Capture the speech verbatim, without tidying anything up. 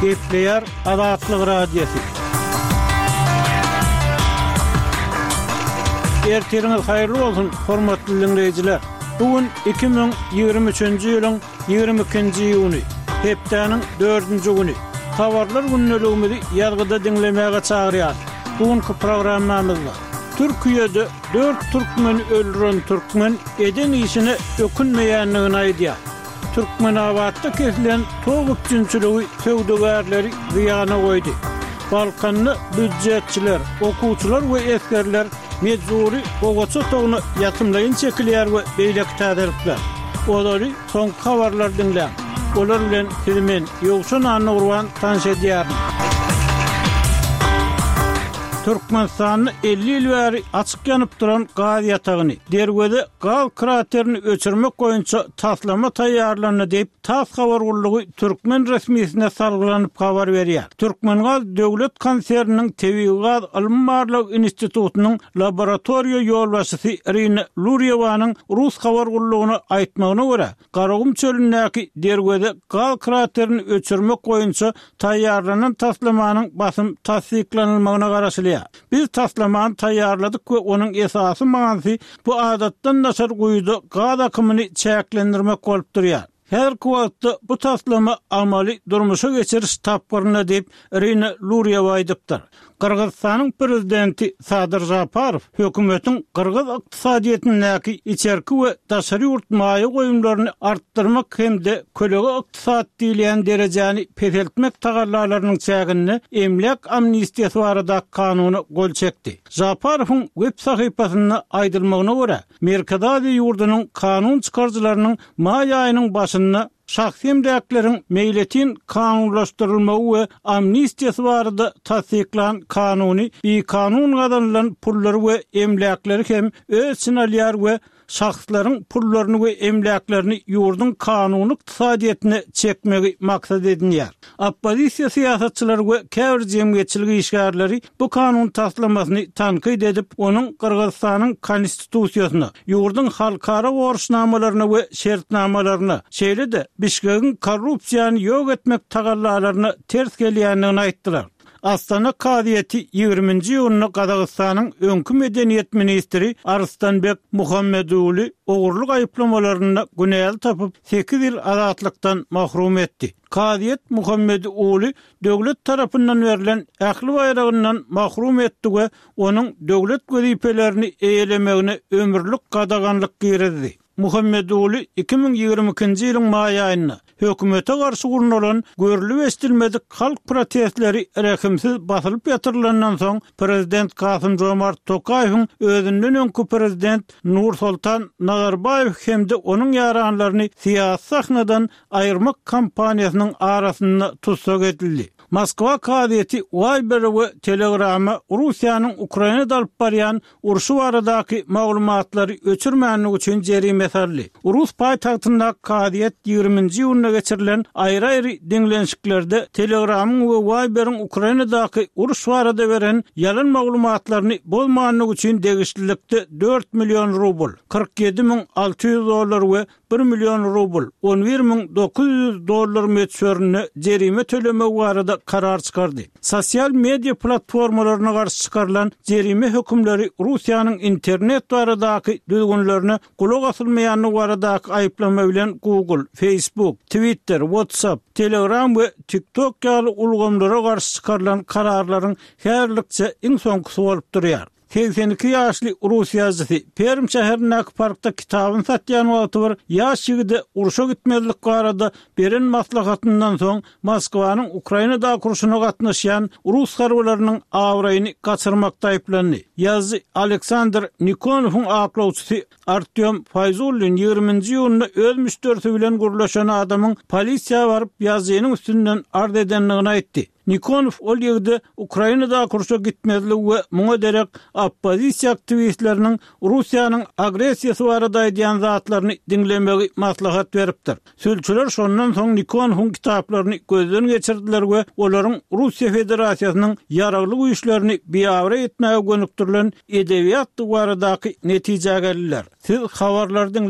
Gepleyer Azatlyk Radiosu. Ertiriňiz haýyrly bolsun, hormatly dinleýijiler. Bugün iki bin ýigirme üçinji ýylyň ýigirme ikinji ýuny, hepdeniň dördünji güni. Habarlar günneligimizi ýalgyda dinlemäge çagyrýar. Bugünkü programmamyzda Türkiýede dört türkmen öldüren türkmen eden işine ökünmeýänligini aýdýar. Türkmenawatda kesilen toğuk cinçiligi söwdegärleri zyana goýdy. Balkanly büdjetçiler, okuwçylar we eskerler mejburi ogaça toğunu ýatymlaýyn çekilýär we beýlek täderlikler. Olary soňky habarlar dinlän. Olar bilen filmen ýogşan anurwan tanış edýär. Türkmenistanyny elli ýyl bäri açyk ýanyp duran gaz ýatagyny derwede gal kraterini öçürmek boýunça taslama taýýarlanyny diýip Tas habar gullugy Türkmen resmiýetine salgylanyp habar berýär. Türkmen gaz döwlet konserniniň Tebii gaz alymbarlyk institutunyň laboratoriýa ýolbaşçysy Irina Luriyewanyň Rus habar gullugyna aýtmagyna görä, Garagum çölündäki derwede gal kraterini öçürmek boýunça taýýarlanan taslamanyň basym tasdiklanylmagyna garaşylýar. Biz taslamany taýýarladyk we onuň esasy maňsy bu adatdan nasar goýdy gaz akymyny çäklendirmek bolup durýar. Her kuwatda bu taslama amali durmuşa geçiriş tapgyryna diýip Irina Luriyewa aýdypdyr. Kırgızstanyň prezidenti Sadyr Japarow hökümetiň Kırgız ykdysadyetindäki içerki we daşary ýurtmaýy goýumlaryny artdyrmak hemde kölege ykdysat diýilen derejäni peseltmek tagallalarynyň çägini emlek amnistiýasy barada kanuny gol çekdi. Japarowyň web sahypasyna aýdylmagyna görä, Merkezadi ýurdunyň kanun çykarjylarynyň maý aýynyň başynda şahsy emleklerin meýletin kanunlaşdyrylmagy we amnistiýasy barada tasdiklan kanuny bir kanun gadanylan pullary we emlekleri hem öz sinalýar we şahslaryň pullaryny we emleklerini ýurdun kanuny ykdysadyetine çekmegi maksat edilýär. Oppozisiýa siýasatçylary we käbir jemgyýetçilik işgärleri bu kanun taslamasyny tanqid edip, onuň Kırgızstanyň konstitusiýasyna, ýurdun halkara borçnamalaryna we şertnamalaryna, şeýle-de Bişkegiň korrupsiýany ýok etmek tagallalaryna ters gelýänligini aýtdylar. Astana Kadiýeti ýigirminji ýylyny Gazagystanyň öňkü medeniýet ministri Arslanbek Muhammedoğlu ogurluk aýyplamalaryna günäl tapyp sekiz ýyl azatlykdan mahrum etdi. Kadiýet Muhammedoğlu döwlet tarapyndan berilen ähli bayragyndan mahrum etdi we onuň döwlet gözipelerini eýelemegine ömürlük gadaganlyk girdi. Muhammedoğlu iki bin ýigirme ikinji ýylyň maý aýynda hökümete garşy gurulan görülip estilmedik halk protestleri rekimsiz basylyp ýatyrylandan soň prezident Kasym Jomart Tokaýewiň özünden öňkü prezident Nursultan Nazarbayew hemde onuň ýaranlaryny siýasy sahnadan aýyrmak kampaniýasynyň arasynda tutsak edildi. Moskwa Kadiýeti Viber we Telegram'a Russiýanyň Ukrainada alyp barýan urşy baradaky maglumatlary öçürmänlik üçin jerime saldy. Rus paýtagtynda Kadiýet ýigirminji ýylyna geçirilen aýry-aýry diňlenşiklerde Telegram'yň we Viber'iň Ukrainadaky uruş barada beren ýalan maglumatlaryny bolmanlyk üçin degişlilikde dört milyon rubl, kırk yedi bin alty ýüz dollar we bir milyon rubl, on bir bin dokuz ýüz dollar meçhörüne jerime tölemek barada karar çıkardı. Sosial media platformalaryna garşy çıkarılan jerime hökümleri Russiýanyň internet baradaky düzgünlerine kulak asylmaýanlygy baradaky aýyplama bilen Google, Facebook, Twitter, WhatsApp, Telegram we TikTok ýaly ulgamlara garşy çıkarılan kararlaryň herlikçe iň soňky bolup durýar. seksen iki ýaşly Rus ýazgysy Perm şäherindäki parkda kitabyny satýan wagty bir ýaş ýigide urşa gitmezlik barada beren maslahatyndan soň Moskwanyň Ukrainada kurşuna gatnaşýan Rus harbylarynyň awraýyny gaçyrmakda aýplandy. Ýazgy Aleksandr Nikonowyň aklawçysy Artyom Fayzulin ýigirminji ýylyny öz müşterisi bilen gurlaşan adamyň polisiýa baryp ýazynyň üstünden ard edenligini aýtdy. Nikonov ol ýerde Ukrainada kurşa gitmezlik we muňa derek oppozisiýa aktivistleriniň Russiýanyň agresiýasy barada aýdýan zatlaryny dinlemegi maslahat beripdir. Sülçüler şondan soň Nikonowyň kitaplaryny gözden geçirdiler we olaryň Russiýa Federasiýasynyň ýaragly güýçlerini biýawra etmäge gönükdirilen edebiýat baradaky netije geldiler. Siz habarlardan